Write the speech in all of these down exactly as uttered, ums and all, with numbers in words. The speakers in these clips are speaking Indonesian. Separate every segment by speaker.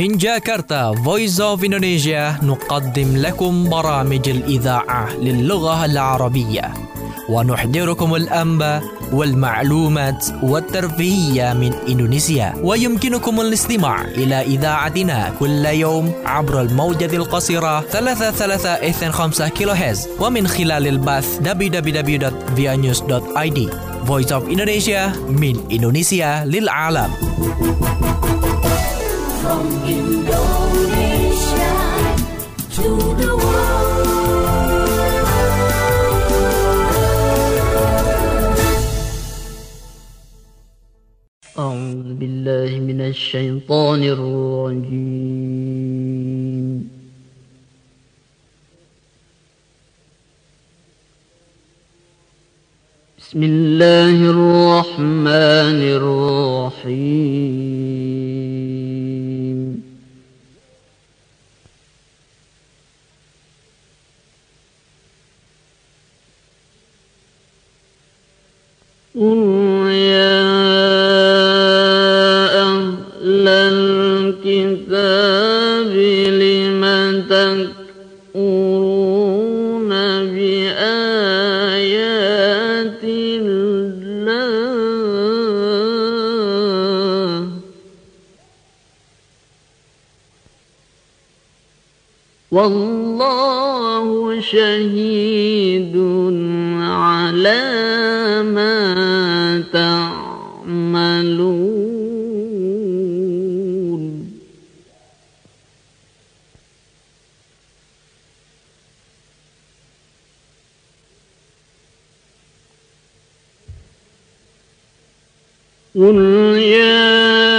Speaker 1: من جاكرتا Voice of Indonesia نقدم لكم برامج الإذاعة للغة العربية ونحضركم الأنباء والمعلومات والترفيهية من إندونيسيا. ويمكنكم الاستماع إلى إذاعتنا كل يوم عبر الموجة القصيرة ثلاثة ثلاثة اثنين خمسة كيلو هرتز ومن خلال البث دبليو دبليو دبليو دوت via news دوت i d. Voice of Indonesia من إندونيسيا للعالم.
Speaker 2: From Indonesia to the world.
Speaker 3: أعوذ بالله من الشيطان الرجيم. بسم الله الرحمن الرحيم. قل يا أهل الكتاب لم تكفرون بآيات الله والله شهيد على ما تعملون. قل يا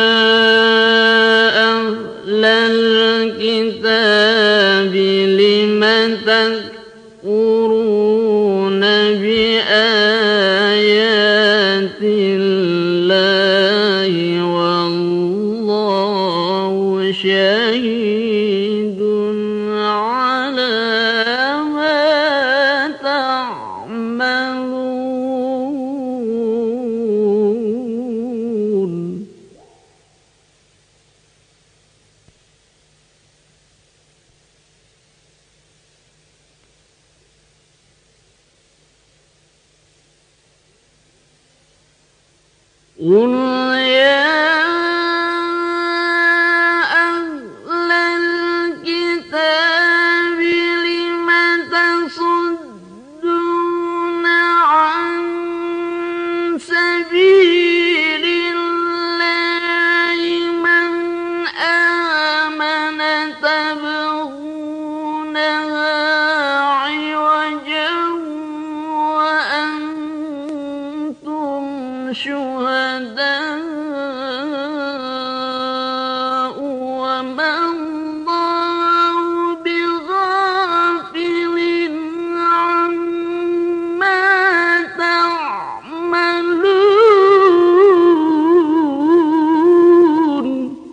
Speaker 3: أهل الكتاب لم تكفرون بآيات الله والله شهيد على ما تعملون. قل يا أهل الكتاب لم تصدون عن سبيل الله من آمن تبغونها عوجا وأنتم شهداء وما الله بغافل عما تعملون.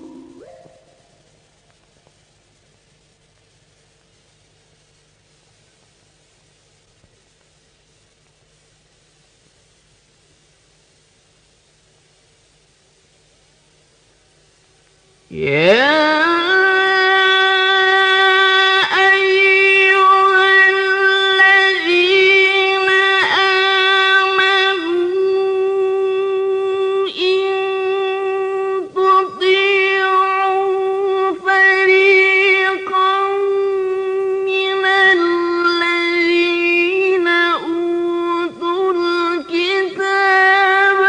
Speaker 3: يا أيها الذين آمنوا إن تطيعوا فريقا من الذين أوتوا الكتاب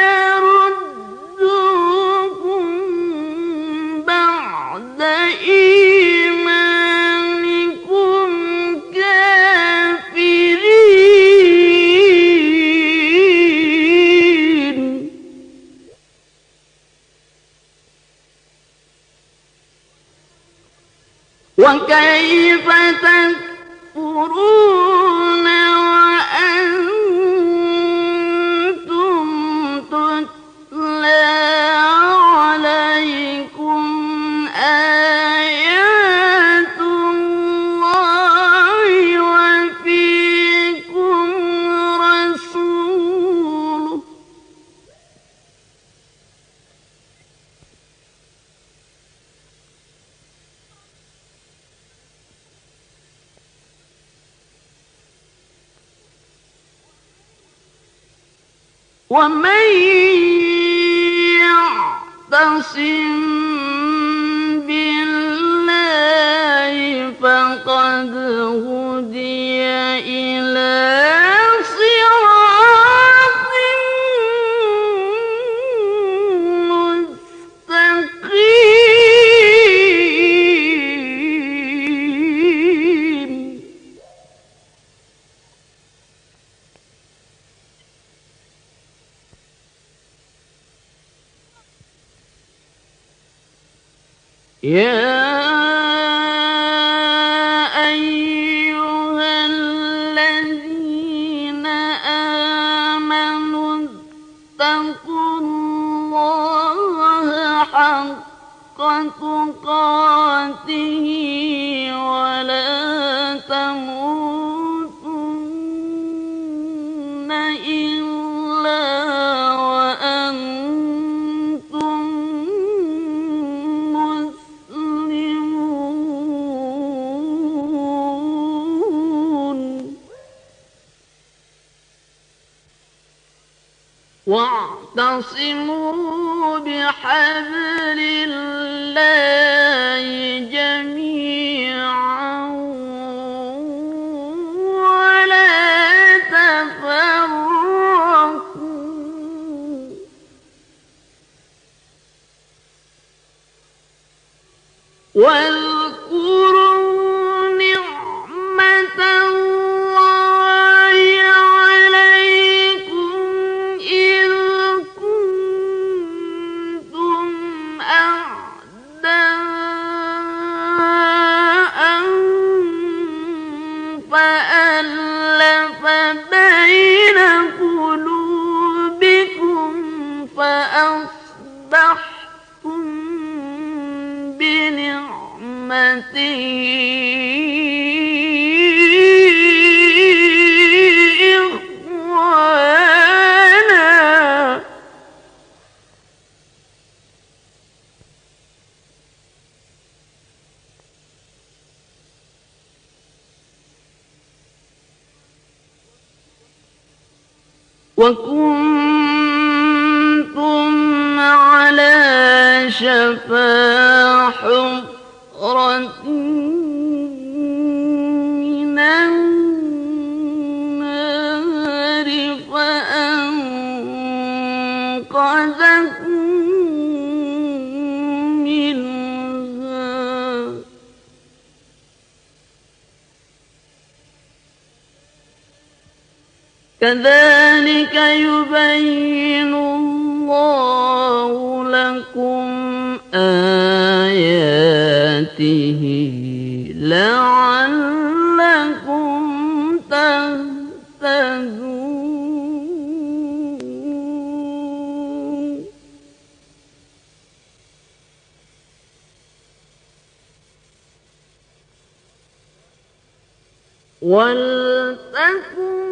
Speaker 3: يردوكم بعد إيمانكم كافرين. وكيف تكفرون وأنتم تتلى عليكم آيات الله وفيكم رسوله ومن يعتصم بالله فقد هدي إلى صراط مستقيم. يا أيها الذين آمنوا اتقوا الله حق تقاته ولا تموتن إلا وأنتم واعتصموا بحبل الله جميعا ولا تفرقوا واذكروا نعمة الله عليكم إذ كنتم أعداء فألف بين قلوبكم فأصبحتم بنعمته إخوانا وكنتم على شفا حفرة من النار فأنقذكم منها كذلك يبين الله لكم آياته لعلكم تهتدون. ولتكن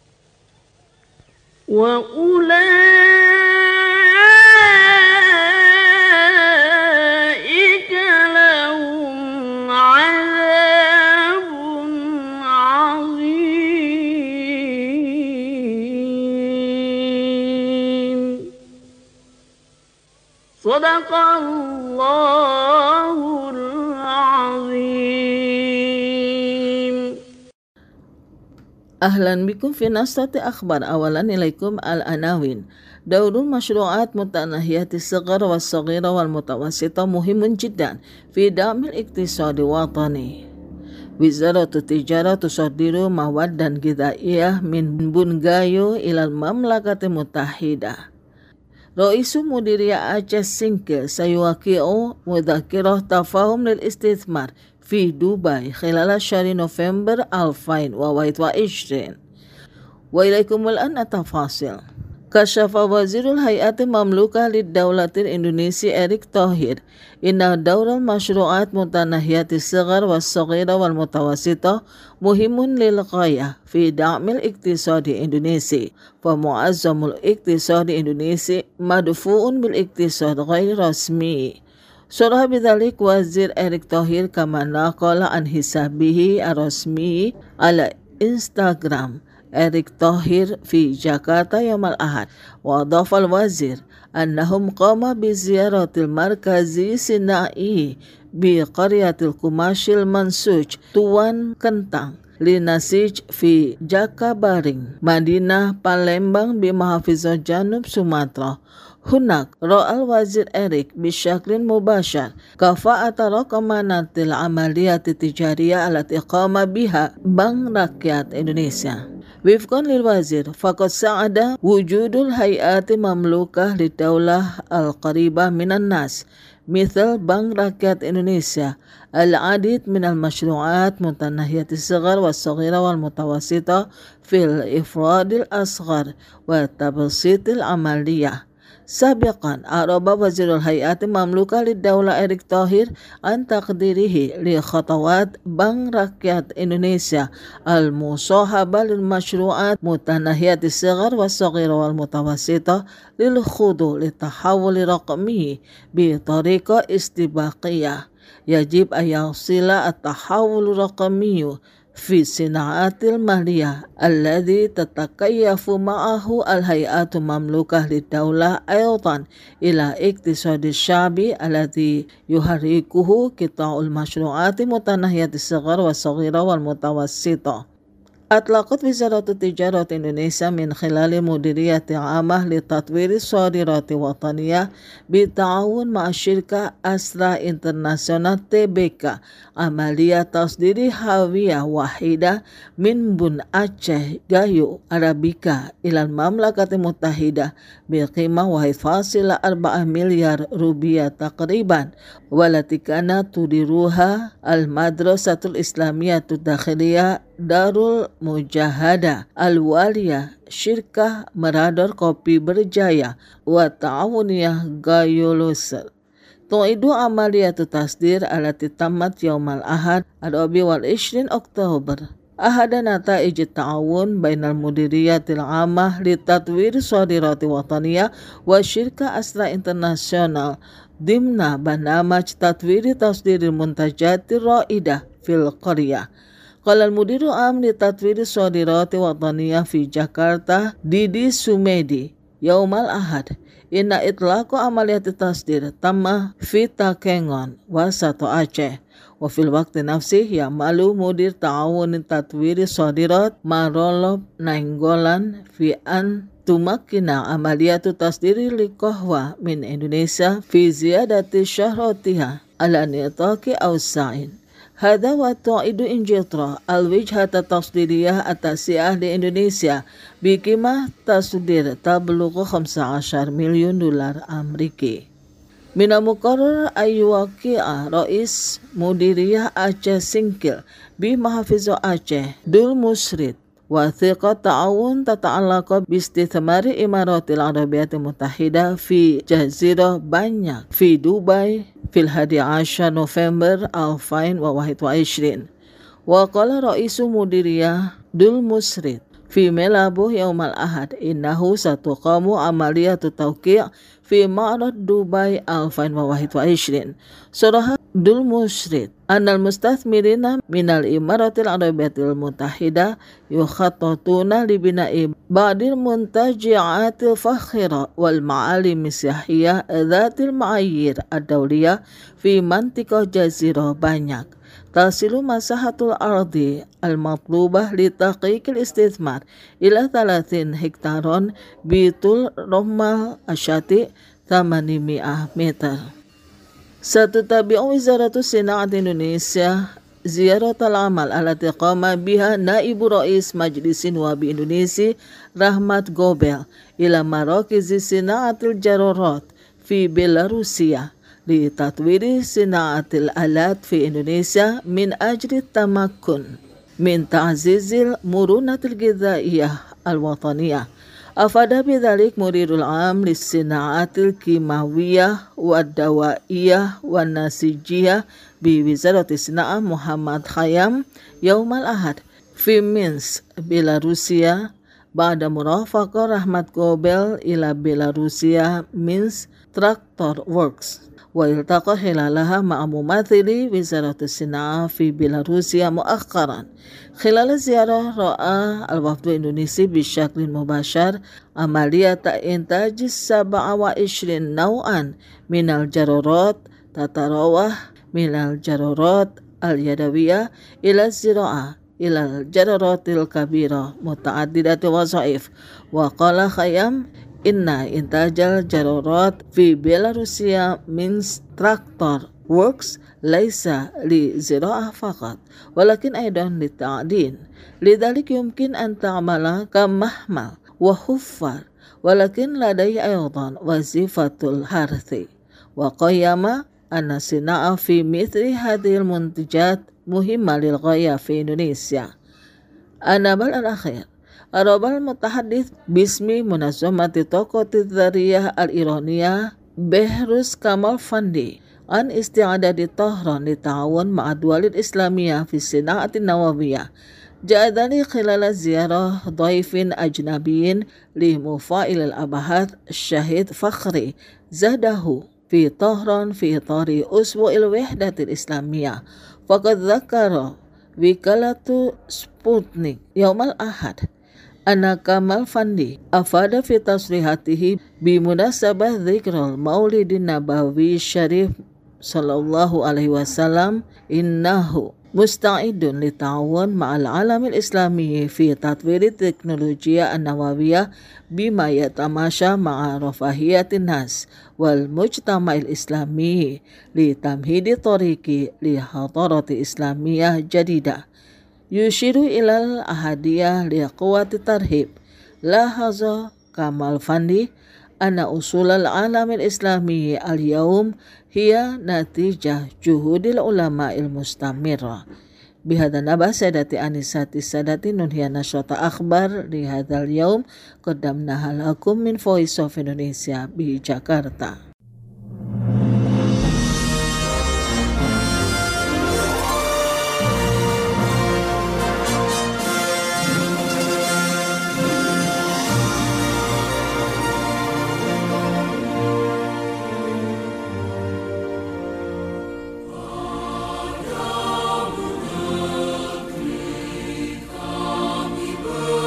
Speaker 3: وأولئك Sadaqallahul azim.
Speaker 4: أهلا بكم في نشرة أخبار. أولا إليكم العناوين. دور مشروعات متناهية الصغر والصغيرة والمتوسطة مهم جدا في دعم الاقتصاد الوطني. وزارة التجارة تصدر مواد غذائية من بنغايو إلى المملكة المتحدة. رئيس مديرية أعجة سينكل سيوقع مذكرة تفاهم للاستثمار في دبي خلال شهر نوفمبر ألفين وواحد وعشرين. وإليكم الآن التفاصيل. كشف وزير الهيئة المملوكة للدولة الإندونيسي إريك توهير إن دور المشروعات متناهية الصغر والصغيرة والمتوسطة مهم للغاية في دعم الاقتصاد الإندونيسي، فمعظم الاقتصاد الإندونيسي مدفوع بالاقتصاد غير رسمي. صرح بذلك وزير إريك توهير كما نقل عن حسابه الرسمي على إنستغرام إريك توهير في جاكرتا يوم الأحد. وأضاف الوزير أنهم قام بزيارة المركز الصناعي بقرية القماش المنسوج توان كنتang لنسيج في جاكابارينغ مدينة بالembang بمحافظة جنوب سومطرة. هناك رأى الوزير إريك بشكل مباشر كفاءة رقمنة العمليات التجارية التي قام بها بنك ركيات إندونيسيا. وفقا للوزير فقد ساعد وجود الهيئات المملوكة للدولة القريبة من الناس مثل بنك ركيات إندونيسيا العديد من المشروعات متناهية الصغر والصغيرة والمتوسطة في الإفراد الأصغر وتبسيط العملية. سابقا أعرب وزير الهيئات المملوكة للدولة إريك توهير عن تقديره لخطوات بنك ركيات إندونيسيا المصاحبة للمشروعات متناهية الصغر والصغيرة والمتوسطة للخضوع للتحول الرقمي بطريقة استباقية. يجب أن يصل التحول الرقمي في الصناعات المالية الذي تتكيف معه الهيئات المملوكة للدولة أيضا إلى اقتصاد الشعبي الذي يحركه قطاع المشروعات متناهية الصغر والصغيرة والمتوسطة. أطلقت وزارة التجارة إندونيسيا من خلال مديرية عامة لتطوير الصادرات الوطنية بالتعاون مع الشركة أسرا انترناسيونال تي بي كي عملية تصدير هوية واحدة من بن أعجة غايو أرابيكا إلى المملكة المتحدة بقيمة واحد فاصلة أربعة مليار روبية تقريبا، والتي كانت تديرها المدرسة الإسلامية الداخلية Darul Mujahada Al-Waliyah Syirkah Merador Kopi Berjaya wa Ta'awuniyah Gayulusel. Tu'idu amaliyatu tasdir alati tamat yaumal ahad al-rabi wal ishrin Oktober. Ahada nataij ta'awun bainal mudiriyatil amah li tatwir sadirati wataniyah wa syirkah Asra Internasional dimna banamaj tatwiri tasdiril muntajatir ra'idah fil qaryah. Qala al-mudiru am li tatwiri sadirati wataniyah fi Jakarta Didi Sumedi yaumal ahad inna itlaqu amaliyati tasdir tamma fi Takengon wasato Aceh wa fil waqti nafsih ya malu mudir ta'awun tatwiri sadirat marolob nainggolan fi an tumakkina amaliyatu tasdiri liqahwa min Indonesia fi ziyadati syahrotiha ala nitaqi awsa'in. Hada wa ta'idu injitra al-wijhata tasdiriyah atasiyah di Indonesia bikimah tasdir tablughu khamsa ashar milyun dolar Amerika. Mina muqarrar ayyuwaqi'a Rais Mudiriyah Aceh Singkil bi Mahafizah Aceh Dul Musrid wathiqat ta'awun tata'alaqa bistithmari Imaratil Arabiyatil Muttahida fi Jazirah Banyak fi Dubai fil hadi ashar November alfain wa wahid wa ishrin. Wa qala Raisu Mudiriyah Dul Musrid fi Melabuh yaumal ahad innahu satuqamu amaliyatu tawqi' fi ma'rad Dubai alfain wa wahid wa ishrin. Surah Dul Mushrid Anal mustathmirina minal imaratil arabiyatil mutahida yukhattatuna libina'i ba'dil muntaji'atil fakhira wal ma'alim siyahiyah dhatil ma'ayyir ad-dawliyah fi mantiqah jazirah banyak. Tasilu masahatul ardi al-matlubah li taqiqil istithmar ila talatin hektaron bitul romal asyati thamanimi'ah meter. Satutabi'u Wizaratu Sina'at Indonesia ziyarat al-amal alati qama biha naibu rais Majlisin Wabi Indonesia Rahmat Gobel ila marakizi sina'atil jarorat fi Belarusia li tatwiri sina'atil alat fi Indonesia min ajri tamakkun min ta'zizil murunatil ghidaiyah al-wataniyah. Afada bidzalik murirul am lis-sina'atil kimawiyah wad dawaiyah wan nasijiyah bi Wizarati Sina'ah Muhammad Khayyam yaumal ahad fi Minsk Belarusia ba'da murafaqah Rahmat Gobel ila Belarusia Minsk Tractor Works wa iltaqa hilalaha ma'a mumathili Wizarati Sina'ah fi Belarusia muakharan. Khilal ziarah ra'a al-wafdu Indonesia bisyaklin mubashar amaliyata intajis sab'a wa ishrin naw'an minal jarorat tatarawah minal jarorat al-yadawiyah ila zira'ah ila jararatil kabira muta'addidati wazaif. Wa qala Khayyam inna intajal jarorat fi Belarusia Minsk Tractor Works laisa li zira'ah faqat walakin aidan li ta'din lidhalik yumkin an ta'amala kamahmal wa huffar walakin ladai aydan wazifatul harthi wa qayyama anna sina'a fi mithli hadhil muntijat muhimma lil ghaya fi Indonesia. Anabal al-akhir Arabal mutahaddith bismi munazzamati taqati dzariyah al-iraniyah Behrus Kamal Fandi an isti'adadi Tahran li ta'awun ma'adwalil Islamiyah fi sina'atin nawawiyah. Ja'adani khilala ziyarah dhaifin ajnabiyin li mufa'il al-abahath syahid Fakhri Zadahu fi Tahran fi itari usbu'il wahdatil Islamiyah. Faqad dzakara wikalatu Sputnik yaumal ahad Anna Kamal Fandi afada fi tasrihatihi bi munasabah dzikral maulidin nabawi syarif sallallahu alaihi wasallam innahu musta'idun li ta'awun ma'al alamil islami fi tatwiri teknologiya an-nawawiyah bima yatamasha ma'a rafahiyatin nas wal mujtama'il islami li tamhidi tariqi li hadarati islamiyah jadidah. Yushiru ilal ahadiyah li quwwati tarhib lahaza Kamal Fandi anna usul al-alam al-islami al-yawm hiya natijah juhudil ulama il-mustamirah. Bihadha nabah sadati anisati sadati nunhiya nashrata akhbar li hadal yawm qaddamnaha lakum min Voice of Indonesia bi Jakarta.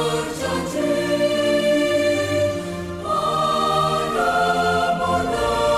Speaker 2: Berjanji pada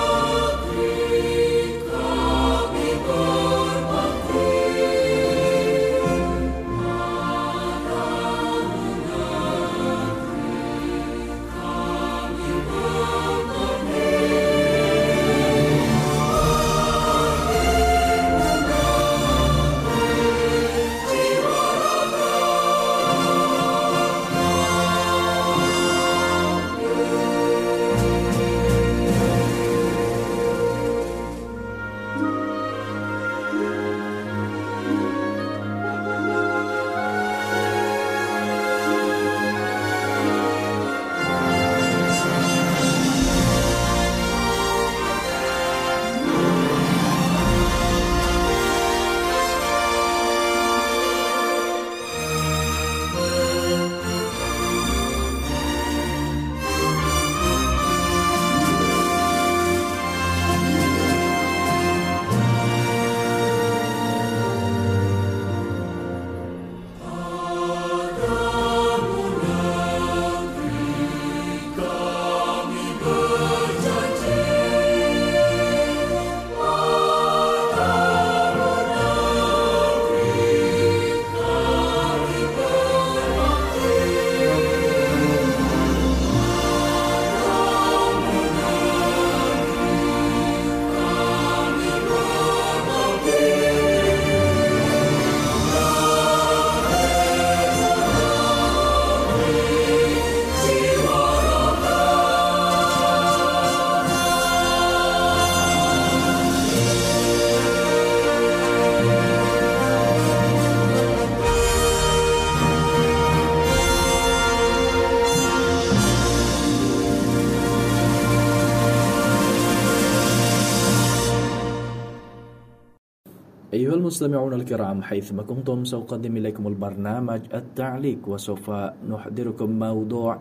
Speaker 1: أيها المستمعون الكرام، حيثما كنتم سأقدم إليكم البرنامج التعليق، وسوف نحضركم موضوع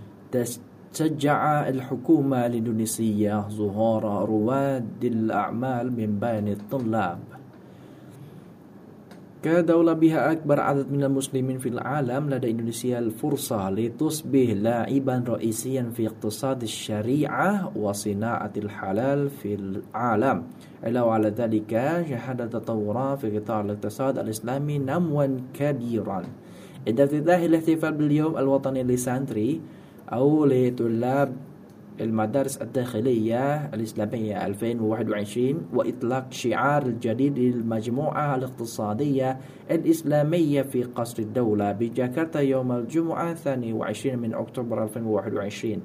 Speaker 1: تشجع الحكومة الإندونيسية ظهور رواد الأعمال من بين الطلاب. كدولة بها أكبر عدد من المسلمين في العالم، لدى إندونيسيا الفرصة لتصبح لاعبا رئيسيا في اقتصاد الشريعة وصناعة الحلال في العالم. علاوة على ذلك، شهد تطورا في قطاع الاقتصاد الإسلامي نموا كبيرا. عند افتتاح الاحتفال باليوم الوطني لسانتري أو لطلاب المدارس الداخلية الإسلامية ألفين وواحد وعشرين وإطلاق شعار الجديد للمجموعة الاقتصادية الإسلامية في قصر الدولة بجاكرتا يوم الجمعة الثاني والعشرين من أكتوبر ألفين وواحد وعشرين.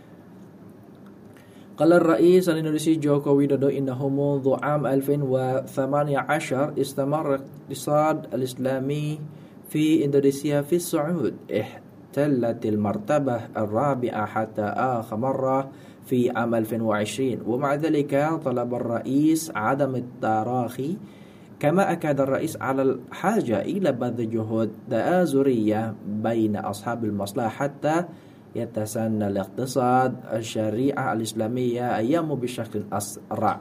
Speaker 1: قال الرئيس الإندونيسي جوكو ويدودو إنه منذ عام ألفين وثمانية عشر استمر الاقتصاد الإسلامي في إندونيسيا في الصعود، احتلت المرتبة الرابعة حتى آخر مرة في عام ألفين وعشرين. ومع ذلك طلب الرئيس عدم التراخي، كما أكد الرئيس على الحاجة إلى بذل جهود تآزرية بين أصحاب المصلحة حتى يتسنى الاقتصاد الشريعة الإسلامية أيام بشكل أسرع.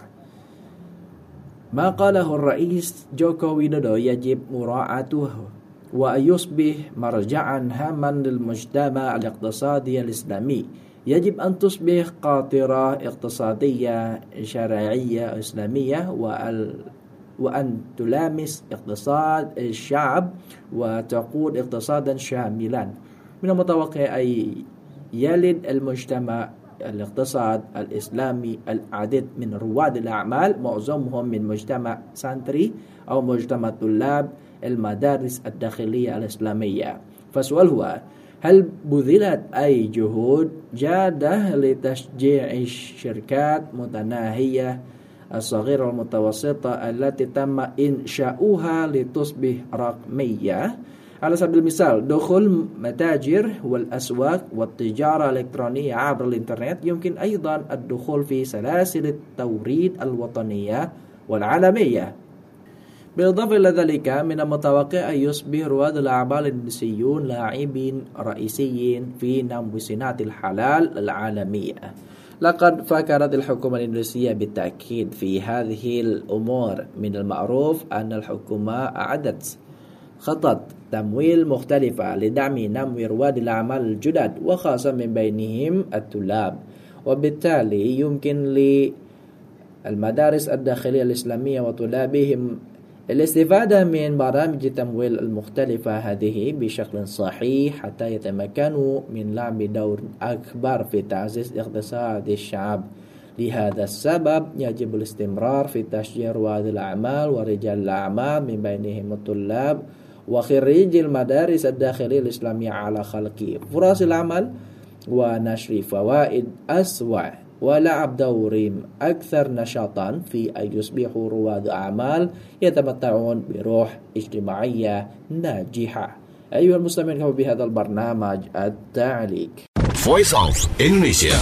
Speaker 1: ما قاله الرئيس جوكو ويدودو يجب مراعاته ويصبح مرجعا هاما للمجتمع الاقتصادي الإسلامي. يجب أن تصبح قاطرة اقتصادية شرعية إسلامية وأن تلامس اقتصاد الشعب وتقود اقتصادا شاملا. من المتوقع أن يلد المجتمع الاقتصاد الإسلامي العديد من رواد الأعمال، معظمهم من مجتمع سانتري أو مجتمع طلاب المدارس الداخلية الإسلامية. فالسؤال هو: هل بذلت أي جهود جادة لتشجيع الشركات متناهية الصغيرة والمتوسطة التي تم إنشاؤها لتصبح رقمية؟ على سبيل المثال، دخول متاجر والأسواق والتجارة الإلكترونية عبر الإنترنت. يمكن أيضا الدخول في سلاسل التوريد الوطنية والعالمية. بالإضافة إلى ذلك، من المتوقع أن يصبح رواد الأعمال الإندونيسيون لاعبين رئيسيين في نمو صناعة الحلال العالمية. لقد فكرت الحكومة الإندونيسية بالتأكيد في هذه الأمور. من المعروف أن الحكومة أعدت خطط تمويل مختلفة لدعم نمو رواد الأعمال الجدد، وخاصة من بينهم الطلاب. وبالتالي يمكن للمدارس الداخلية الإسلامية وطلابهم الاستفادة من برامج التمويل المختلفة هذه بشكل صحيح حتى يتمكنوا من لعب دور أكبر في تعزيز اقتصاد الشعب. لهذا السبب يجب الاستمرار في تشجيع رواد الأعمال ورجال الأعمال من بينهم الطلاب وخريجي المدارس الداخلية الإسلامية على خلق فرص العمل ونشر فوائد أسوأ، ولعب دور أكثر نشاطا في أن يصبحوا رواد أعمال يتمتعون بروح اجتماعية ناجحة. أيها المستمعون، كما بهذا البرنامج التعليق
Speaker 5: Voice of Indonesia.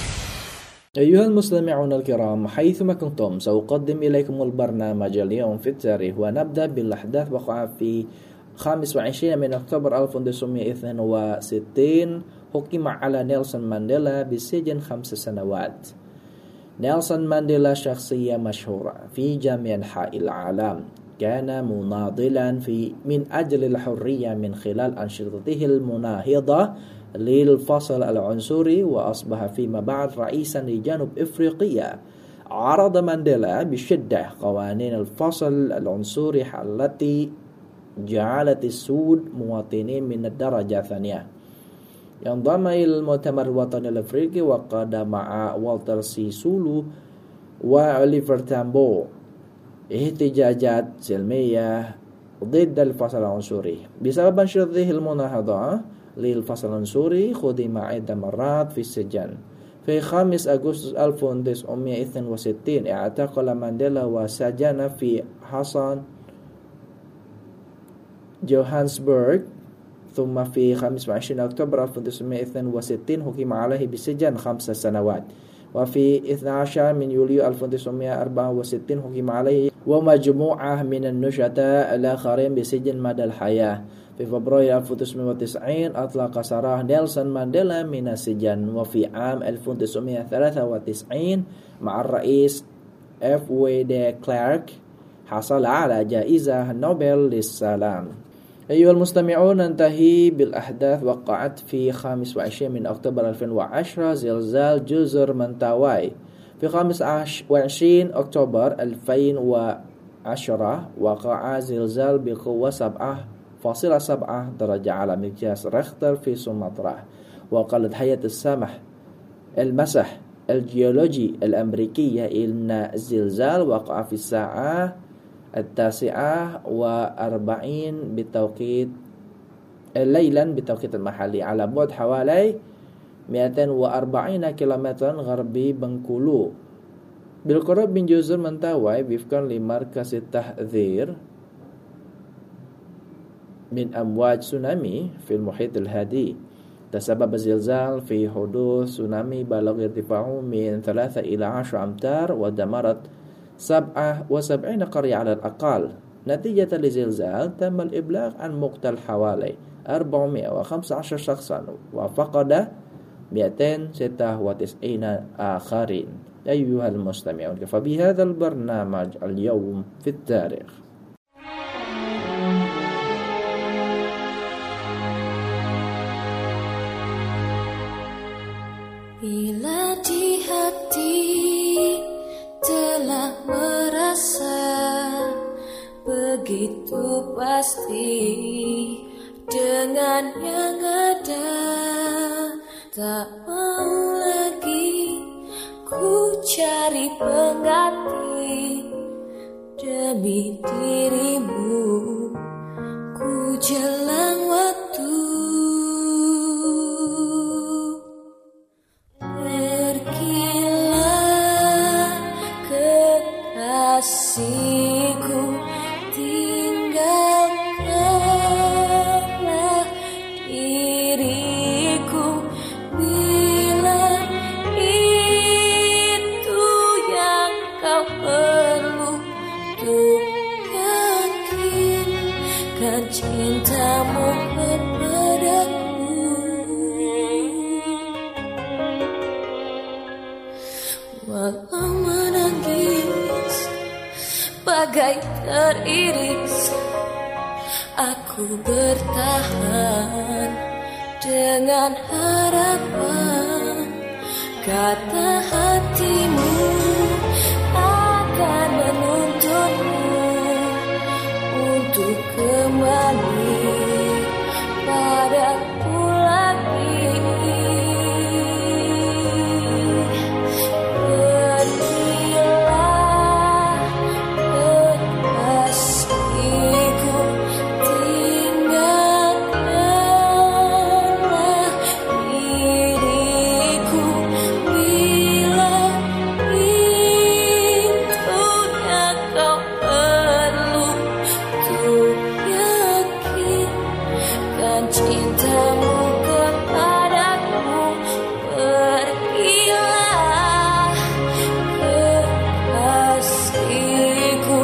Speaker 1: أيها المستمعون الكرام، حيثما كنتم سأقدم إليكم البرنامج اليوم في التاريخ، ونبدأ بالأحداث وقع في خامس وعشرين من أكتوبر ألف وتسعمائة واثنين وستين. حكم على نيلسون مانديلا بالسجن خمس سنوات. نيلسون مانديلا شخصية مشهورة في جميع أنحاء العالم. كان مناضلا في من أجل الحرية من خلال أنشطته المناهضة للفصل العنصري، وأصبح فيما بعد رئيسا لجنوب إفريقيا. عرض مانديلا بشدة قوانين الفصل العنصري التي جعلت السود مواطنين من الدرجة الثانية. ينضم إلى المؤتمر الوطني الأفريقي وقاد مع والتر سيسولو وأوليفر تامبو احتجاجات سلمية ضد الفصل العنصري. بسبب أنشطته المناهضة للفصل العنصري خدم عدة مرات في السجن. في خامس أغسطس ألف وتسعمائة واثنين وستين اعتقل مانديلا وسجن في حصن جوهانسبرغ. ثم في خامس وعشرين أكتوبر ألف وتسعمائة واثنين وستين حكم عليه بالسجن خمس سنوات. وفي اثني عشر من يوليو ألف وتسعمائة وأربعة وستين حكم عليه
Speaker 6: ومجموعة من النشطاء الآخرين بسجن مدى الحياة. في فبراير ألف وتسعمائة وتسعين أطلق سراح نيلسون مانديلا من السجن. وفي عام ألف وتسعمائة وثلاثة وتسعين مع الرئيس إف و دي كلارك حصل على جائزة نوبل للسلام. أيها المستمعون، ننتهي بالأحداث وقعت في خامس وعشرين من أكتوبر ألفين وعشرة زلزال جزر منطاوي. في خامس وعشرين أكتوبر ألفين وعشرة وقع زلزال بقوة سبعة فاصلة سبعة درجة على مقياس ريختر في سومطرة. وقالت هيئة السمح المسح الجيولوجي الأمريكية إن الزلزال وقع في الساعة التاسعة وأربعين بتوقيت ليلا بتوقيت المحلي على بعد حوالي مئتين وأربعين كيلومترا غربي بنكولو بالقرب من جزر منطاوي وفقا لمركز التحذير من أمواج تسونامي في المحيط الهادي. تسبب الزلزال في حدوث تسونامي بلغ ارتفاعه من ثلاثة إلى عشرة أمتار ودمرت سبعة وسبعين قرية على الأقل. نتيجة للزلزال تم الإبلاغ عن مقتل حوالي أربعمائة وخمسة عشر شخصا وفقد مئتين وستة وتسعين آخرين. أيها المستمعون، كفى بهذا البرنامج اليوم في التاريخ.
Speaker 2: Bila di hati telah merasa begitu pasti dengan yang ada, tak mau lagi ku cari pengganti demi dirimu, ku jelang waktu. Pergilah kekasihku, tinggalkanlah diriku bila itu yang kau perlu untuk yakinkan cintamu kepadaku. Walau menangis bagai teriris, aku bertahan dengan harapan. Kata hatimu akan menuntunmu untuk kembali padaku lagi. Cintamu kepadaku, pergilah kekasihku,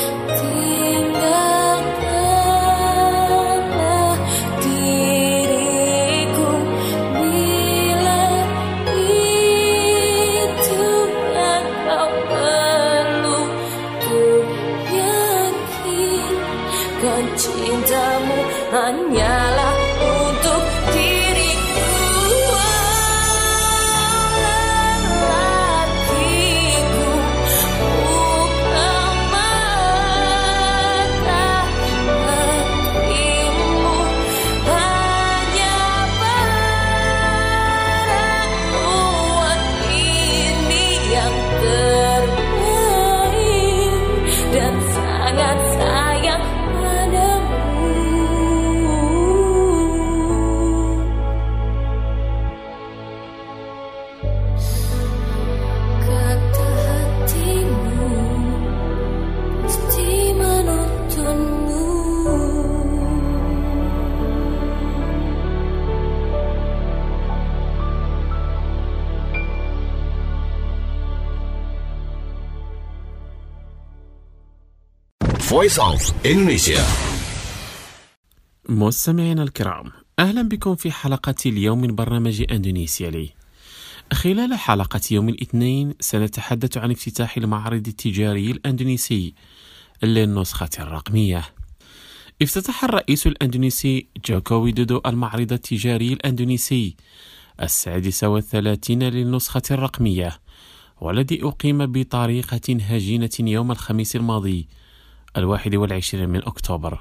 Speaker 2: tinggalkanlah diriku bila itu yang kau perlu untuk yakinkan cintamu hanyalah untuk diriku. Lelakiku bukan mata hatimu, hanya perempuan ini yang terbaik dan sangat sayang padamu.
Speaker 5: Voice of Indonesia.
Speaker 7: مستمعينا الكرام، أهلا بكم في حلقة اليوم من برنامج أندونيسيا لي. خلال حلقة يوم الاثنين سنتحدث عن افتتاح المعرض التجاري الأندونيسي للنسخة الرقمية. افتتح الرئيس الأندونيسي جوكو ويدودو المعرض التجاري الأندونيسي السادس والثلاثين للنسخة الرقمية، والذي أقيم بطريقة هجينة يوم الخميس الماضي الواحد والعشرين من أكتوبر.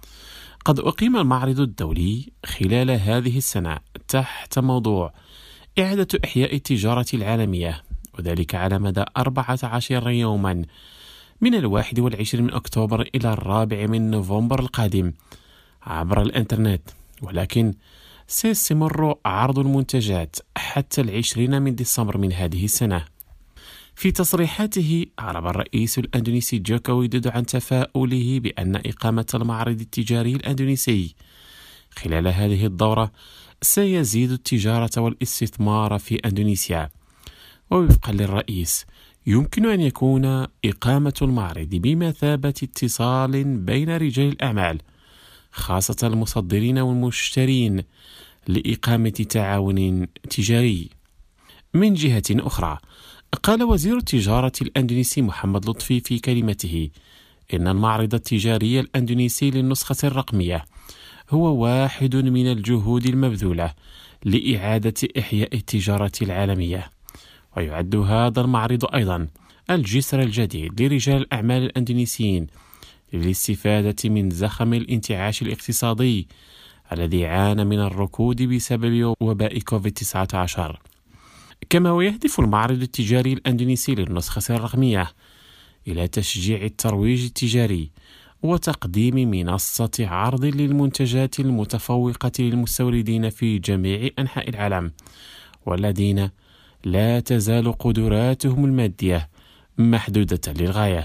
Speaker 7: قد أقيم المعرض الدولي خلال هذه السنة تحت موضوع إعادة إحياء التجارة العالمية، وذلك على مدى أربعة عشر يوما من الواحد والعشرين من أكتوبر إلى الرابع من نوفمبر القادم عبر الإنترنت، ولكن سيستمر عرض المنتجات حتى العشرين من ديسمبر من هذه السنة. في تصريحاته أعرب الرئيس الأندونيسي جوكو ويدودو عن تفاؤله بأن إقامة المعرض التجاري الأندونيسي خلال هذه الدورة سيزيد التجارة والاستثمار في أندونيسيا. ووفقا للرئيس يمكن أن يكون إقامة المعرض بمثابة اتصال بين رجال الأعمال خاصة المصدرين والمشترين لإقامة تعاون تجاري. من جهة أخرى، قال وزير التجارة الأندونيسي محمد لطفي في كلمته إن المعرض التجاري الأندونيسي للنسخة الرقمية هو واحد من الجهود المبذولة لإعادة إحياء التجارة العالمية، ويعد هذا المعرض أيضا الجسر الجديد لرجال الأعمال الأندونيسيين للاستفادة من زخم الانتعاش الاقتصادي الذي عانى من الركود بسبب وباء كوفيد تسعة عشر. كما ويهدف المعرض التجاري الأندونيسي للنسخة الرقمية إلى تشجيع الترويج التجاري وتقديم منصة عرض للمنتجات المتفوقة للمستوردين في جميع أنحاء العالم، والذين لا تزال قدراتهم المادية محدودة للغاية.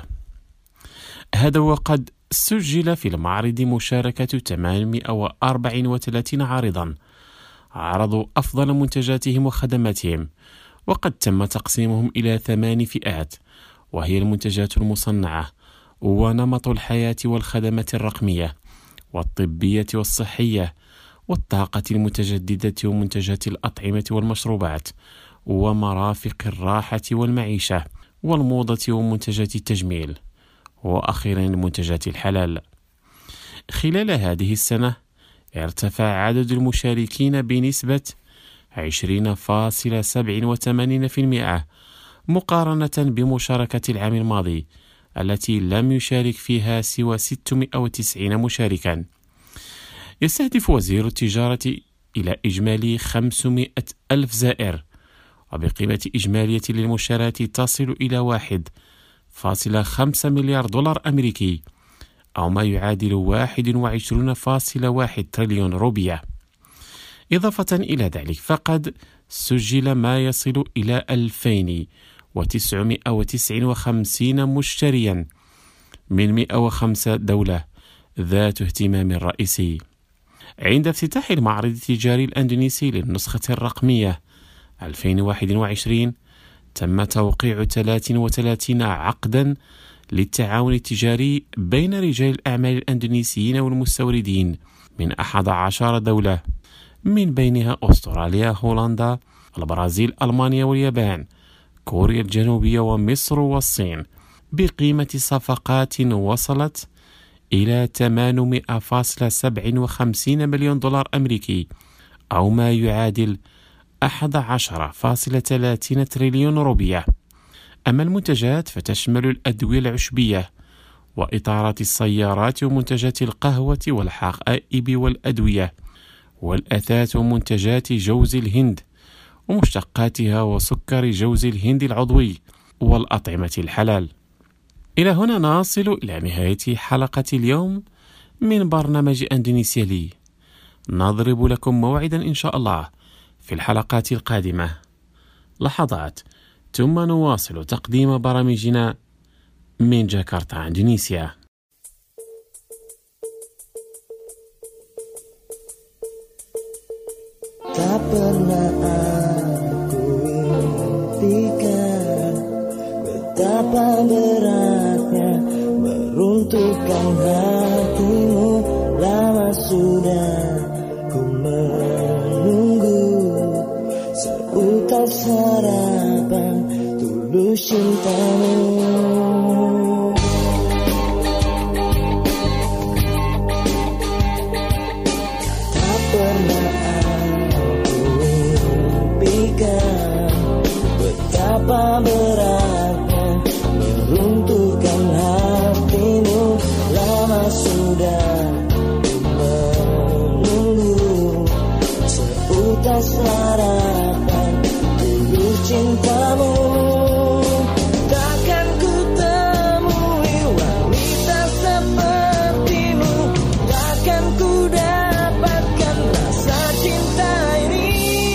Speaker 7: هذا وقد سجل في المعرض مشاركة ثمانمائة وأربعة وثلاثين عارضا عرضوا أفضل منتجاتهم وخدماتهم، وقد تم تقسيمهم إلى ثمان فئات، وهي المنتجات المصنعة ونمط الحياة والخدمات الرقمية والطبية والصحية والطاقة المتجددة ومنتجات الأطعمة والمشروبات ومرافق الراحة والمعيشة والموضة ومنتجات التجميل، وأخيرا منتجات الحلال. خلال هذه السنة ارتفع عدد المشاركين بنسبة عشرين فاصلة سبعة وثمانين بالمئة مقارنة بمشاركة العام الماضي التي لم يشارك فيها سوى ستمائة وتسعين مشاركا. يستهدف وزير التجارة إلى إجمالي خمسمائة ألف زائر، وبقيمة إجمالية للمشتريات تصل إلى واحد فاصلة خمسة مليار دولار أمريكي، أو ما يعادل واحد وعشرين فاصلة واحد تريليون روبية. إضافة إلى ذلك فقد سجل ما يصل إلى ألفين وتسعمائة وتسعة وخمسين مشتريا من مئة وخمسة دولة ذات اهتمام رئيسي. عند افتتاح المعرض التجاري الأندونيسي للنسخة الرقمية ألفين وواحد وعشرين تم توقيع ثلاثة وثلاثين عقدا للتعاون التجاري بين رجال الأعمال الأندونيسيين والمستوردين من أحد عشر دولة، من بينها أستراليا، هولندا، البرازيل، ألمانيا واليابان، كوريا الجنوبية ومصر والصين، بقيمة صفقات وصلت إلى ثمانمائة فاصلة سبعة وخمسين مليون دولار أمريكي، أو ما يعادل أحد عشر فاصلة ثلاثين تريليون روبية. أما المنتجات فتشمل الأدوية العشبية وإطارات السيارات ومنتجات القهوة والحقائب والأدوية والأثاث ومنتجات جوز الهند ومشتقاتها وسكر جوز الهند العضوي والأطعمة الحلال. إلى هنا نصل إلى نهاية حلقة اليوم من برنامج أندونيسيا لي. نضرب لكم موعدا إن شاء الله في الحلقات القادمة. لحظات ثم نواصل تقديم برامجنا من جاكرتا إندونيسيا.
Speaker 8: Tak pernah aku impikan betapa beratnya meruntuhkan meruntuhkan hatimu. Lama sudah ku menunggu seutas harapan tulus cintamu. Tak pernah aku impikan betapa beratnya meruntuhkan hatimu. Lama sudah menunggu seutas harapan tulus cintamu. Takkan ku temui wanita sepertimu, takkan ku dapatkan rasa cinta ini.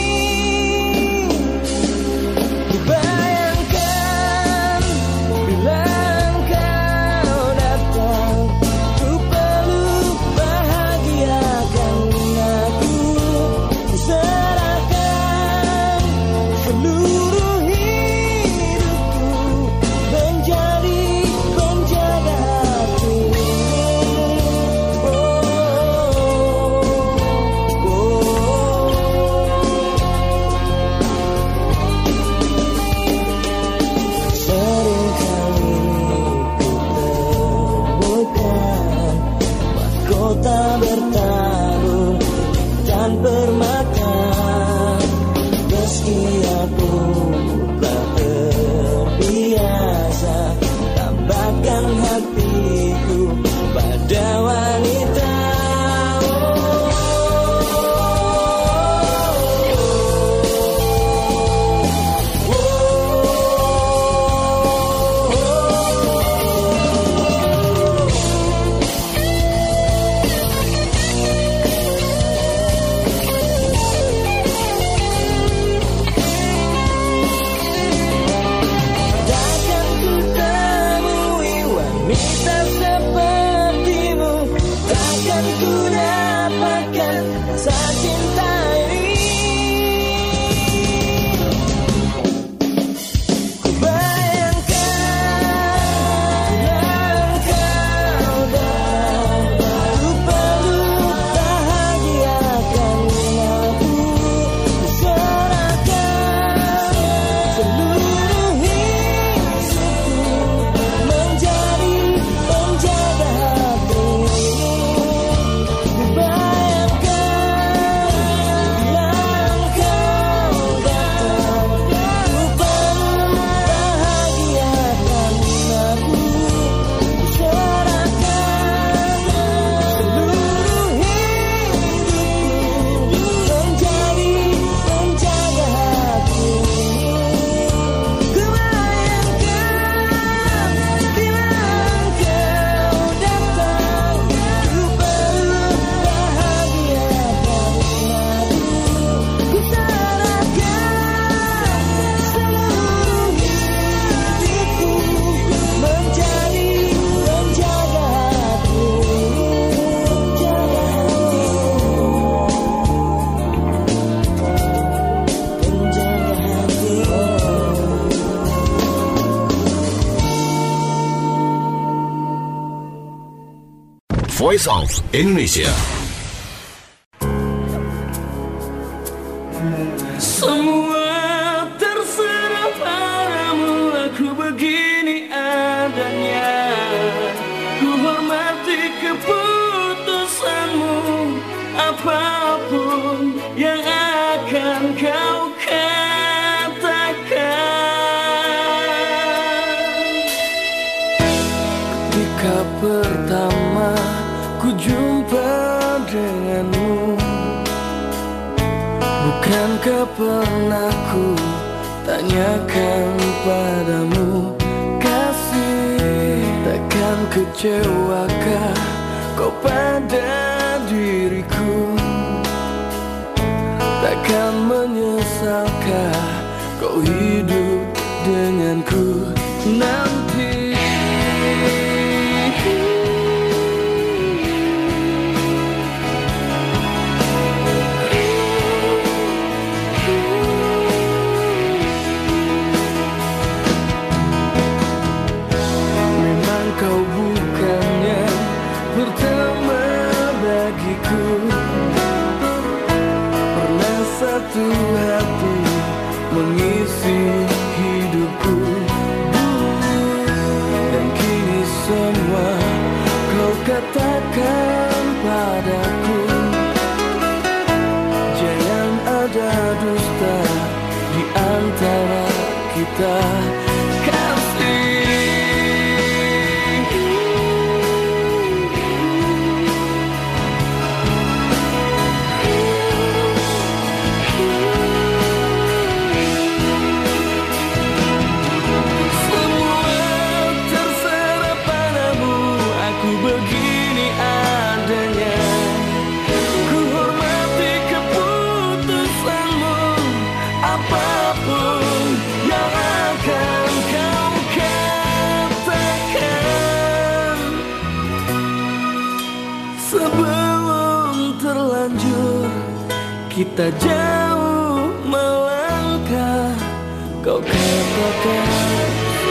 Speaker 8: Ku bayangkan bila engkau datang, ku peluk bahagiakan aku, ku serahkan seluruh hidupku menjadi penjaga hati. Oh, oh, oh. Seringkali ku temukan mahkota bertarung dan permata. Meski aku tak terbiasa tambahkan hatiku pada wanita. Takkan ku temui wanita sepertimu, takkan ku dapatkan rasa cinta ini. Ku bayangkan engkau datang, ku peluk bahagiakan aku, ku serahkan seluruh hidupku menjadi penjaga hati. Ku bayangkan bila engkau datang, ku peluk bahagiakan aku, ku serahkan seluruh hidupku menjadi penjaga hati. Ku bayangkan bila engkau datang, ku peluk bahagiakan aku, ku serahkan seluruh hidupku menjadi penjaga hati. Penjaga hati, penjaga hati.
Speaker 5: Voice of Indonesia.
Speaker 3: Semua terserah padamu, aku begini adanya. Ku hormati keputusanmu, apapun yang akan kau katakan. Ketika pertama ku jumpa denganmu, bukankah pernah ku tanyakan padamu, kasih takkan kecewakah kau pada diriku, takkan menyesalkah kau hidup denganku nanti. Memang kau bukannya katakan padaku, jangan ada dusta di antara kita. Sebelum terlanjur kita jauh melangkah, kau katakan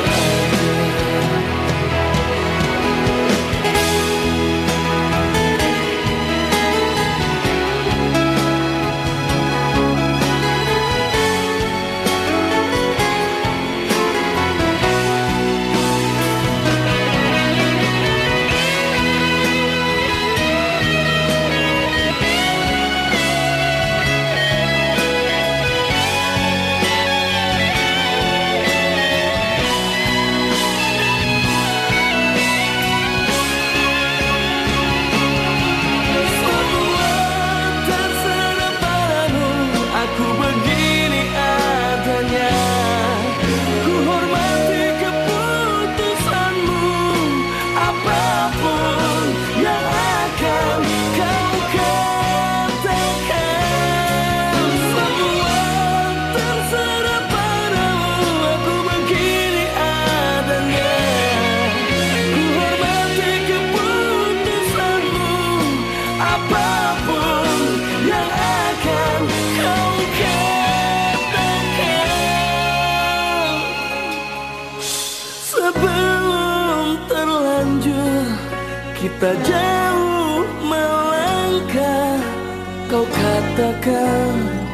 Speaker 3: kita jauh melangkah, kau katakan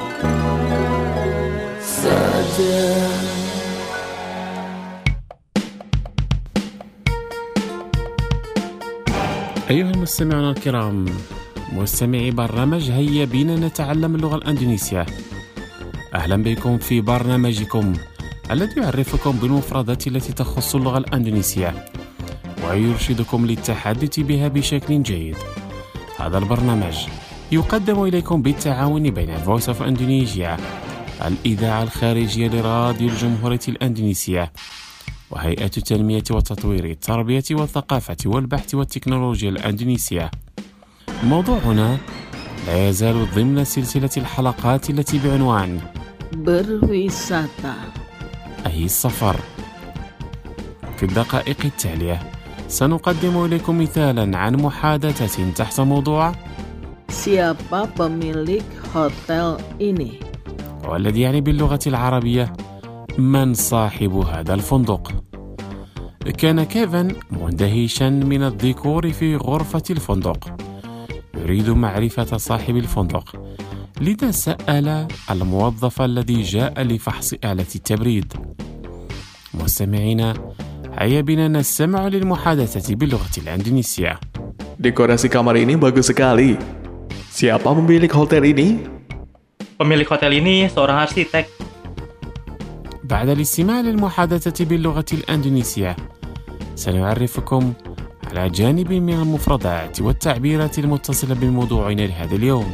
Speaker 3: saja.
Speaker 7: أيها المستمعون الكرام، مستمعي برنامج هيا بنا نتعلم اللغة الأندونيسية، أهلا بكم في برنامجكم الذي يعرفكم بالمفردات التي تخص اللغة الأندونيسية ويرشدكم للتحدث بها بشكل جيد. هذا البرنامج يقدم إليكم بالتعاون بين Voice of Indonesia، الإذاعة الخارجية لراديو الجمهورية الأندونيسية، وهيئة التنمية وتطوير التربية والثقافة والبحث والتكنولوجيا الأندونيسية. موضوعنا لا يزال ضمن سلسلة الحلقات التي بعنوان
Speaker 4: berwisata،
Speaker 7: أي السفر. في الدقائق التالية سنقدم إليكم مثالا عن محادثة تحت موضوع
Speaker 4: siapa pemilik hotel ini،
Speaker 7: والذي يعني باللغة العربية من صاحب هذا الفندق. كان كيفن مندهشا من الديكور في غرفة الفندق، يريد معرفة صاحب الفندق، لذا سأل الموظف الذي جاء لفحص آلة التبريد. مستمعينا، هيا بنا نستمع للمحادثة باللغة الإندونيسية.
Speaker 9: Dekorasi kamar ini bagus sekali. Siapa pemilik hotel ini?
Speaker 10: Pemilik hotel ini seorang arsitek.
Speaker 7: بعد الاستماع للمحادثة باللغة الإندونيسية سنعرفكم على جانب من المفردات والتعبيرات المتصلة بموضوعنا لهذا اليوم.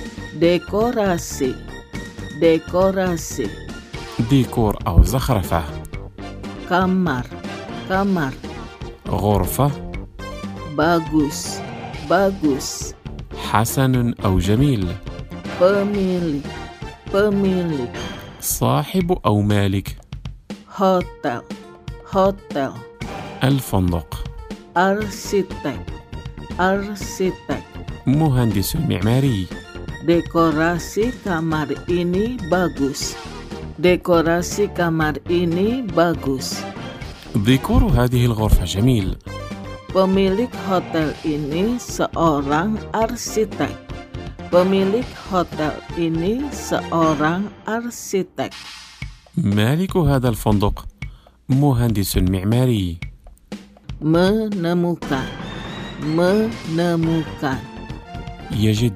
Speaker 4: dekorasi dekorasi
Speaker 7: ديكور أو زخرفة.
Speaker 4: kamar kamar
Speaker 7: غرفة.
Speaker 4: bagus bagus
Speaker 7: حسن أو جميل.
Speaker 4: pemilik pemilik
Speaker 7: صاحب أو مالك.
Speaker 4: hotel hotel
Speaker 7: الفندق.
Speaker 4: arsitek arsitek
Speaker 7: مهندس معماري.
Speaker 4: dekorasi kamar ini bagus dekorasi kamar ini bagus
Speaker 7: ديكور هذه الغرفة جميل.
Speaker 4: pemilik hotel ini seorang arsitek pemilik hotel ini seorang arsitek
Speaker 7: مالك هذا الفندق مهندس معماري.
Speaker 4: menemukan menemukan.
Speaker 7: يجد.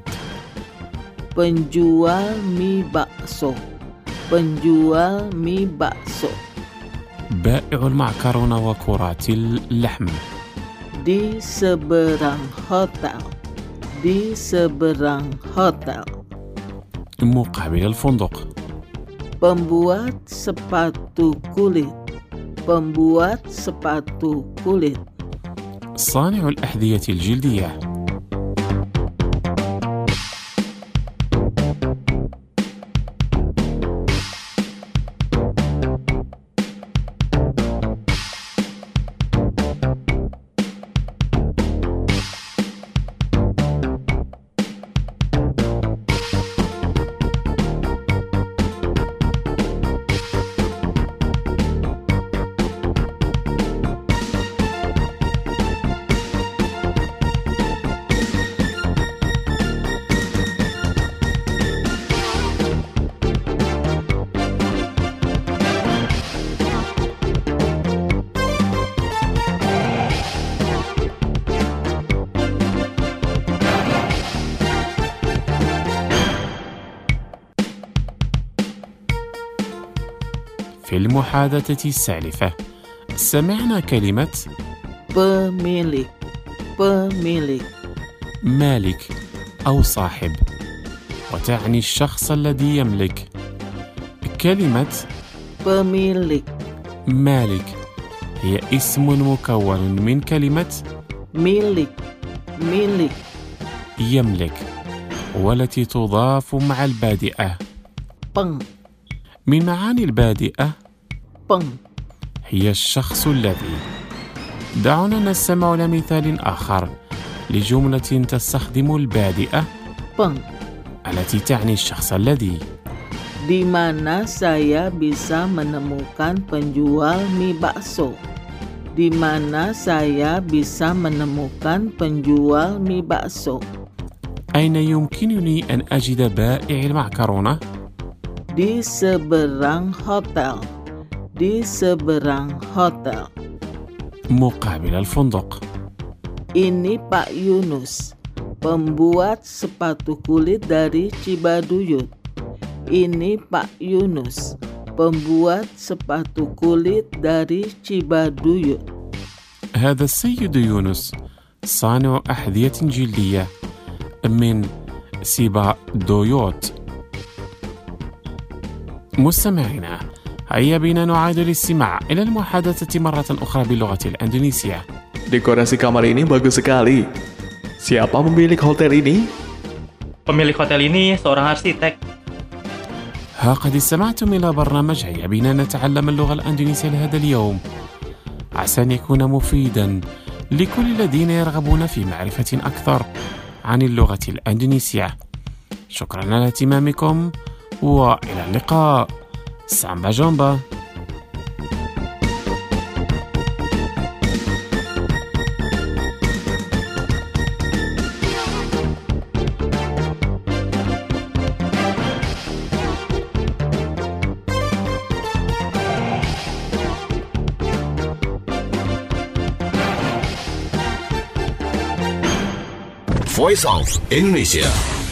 Speaker 4: Penjual mie bakso, penjual mie bakso.
Speaker 7: بائع المعكرونة وكرات اللحم.
Speaker 4: Di seberang hotel, di seberang hotel.
Speaker 7: مقابل الفندق.
Speaker 4: Pembuat sepatu kulit, pembuat sepatu kulit.
Speaker 7: صانع الأحذية الجلدية. في المحادثة السالفة سمعنا كلمة
Speaker 4: pemilik, pemilik.
Speaker 7: مالك أو صاحب، وتعني الشخص الذي يملك. كلمة
Speaker 4: pemilik.
Speaker 7: مالك هي اسم مكون من كلمة
Speaker 4: milik, milik.
Speaker 7: يملك، والتي تضاف مع البادئة.
Speaker 4: peng,
Speaker 7: من معاني البادئة
Speaker 4: peng.
Speaker 7: هي الشخص الذي. دعونا نستمع إلى مثال آخر لجملة تستخدم البادئة
Speaker 4: peng.
Speaker 7: التي تعني الشخص الذي.
Speaker 4: Di mana saya bisa menemukan penjual mie bakso? Di mana saya bisa menemukan penjual mie bakso?
Speaker 7: أين يمكنني أن أجد بائع المعكرونة؟
Speaker 4: Di seberang hotel, di seberang hotel.
Speaker 7: مقابل الفندق.
Speaker 4: Ini Pak Yunus, pembuat sepatu kulit dari Cibaduyut. Ini Pak Yunus, pembuat sepatu kulit dari Cibaduyut.
Speaker 7: هذا السيد يونس صانع أحذية جلدية من سيبادويوت. مستمعينا، هيا بنا نعيد الاستماع إلى المحادثة مرة أخرى باللغة الإندونيسية.
Speaker 9: Dekorasi kamar ini bagus sekali. Siapa pemilik hotel ini?
Speaker 10: Pemilik hotel ini seorang arsitek.
Speaker 7: ها قد استمعتم إلى برنامج هيا بنا نتعلم اللغة الإندونيسية لهذا اليوم، عسى أن يكون مفيدا لكل الذين يرغبون في معرفة أكثر عن اللغة الإندونيسية. شكرا على اهتمامكم وإلى اللقاء. سامبا جومبا.
Speaker 5: Voice of Indonesia.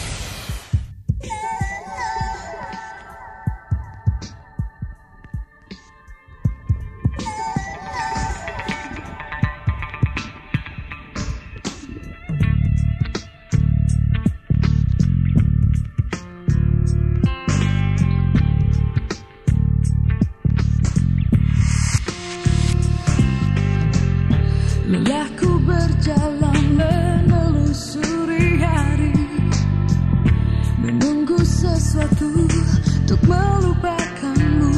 Speaker 8: Lelahku berjalan menelusuri hari, menunggu sesuatu untuk melupakanmu.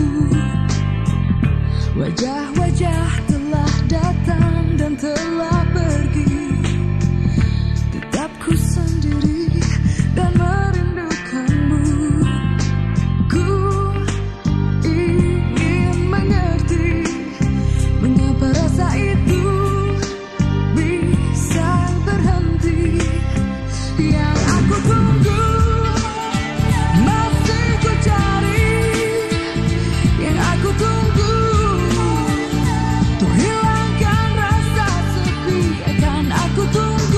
Speaker 8: Wajah-wajah telah datang dan telah pergi, tetap ku sendiri dan merindukanmu. Ku ingin mengerti mengapa rasa itu yang aku tunggu, masih ku cari. Yang aku tunggu, untuk hilangkan rasa sepi, akan aku tunggu.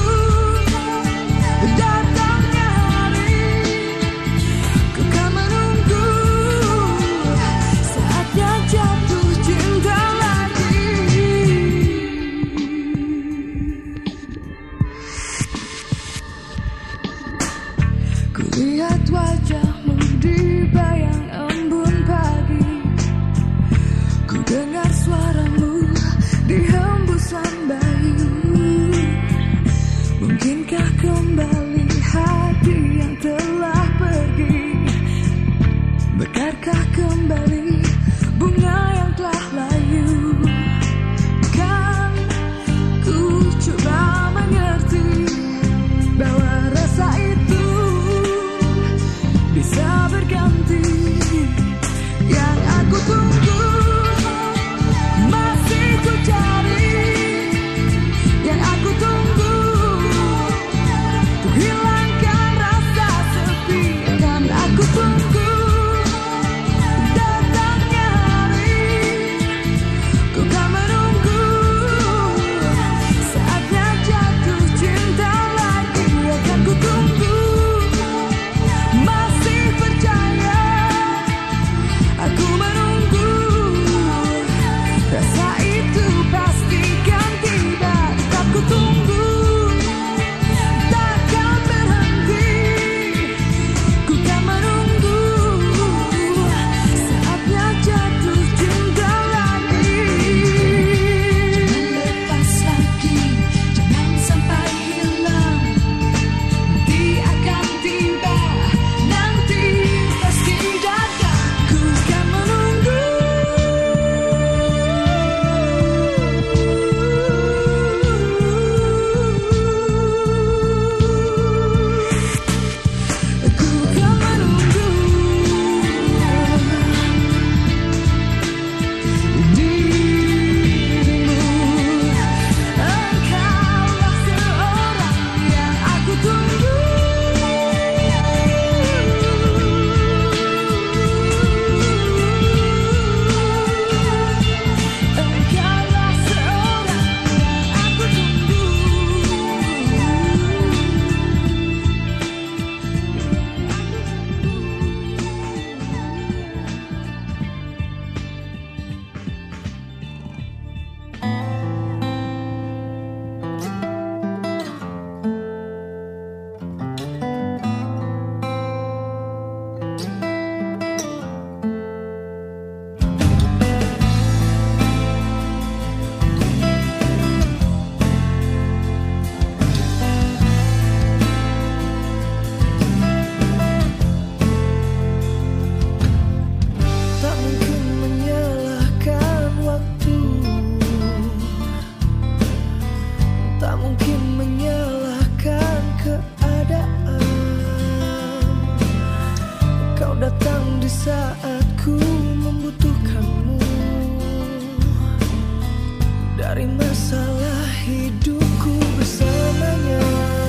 Speaker 3: dari masalah hidupku bersamanya.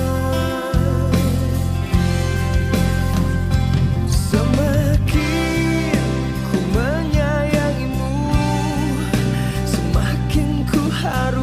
Speaker 3: Semakin ku menyayangimu, semakin ku harus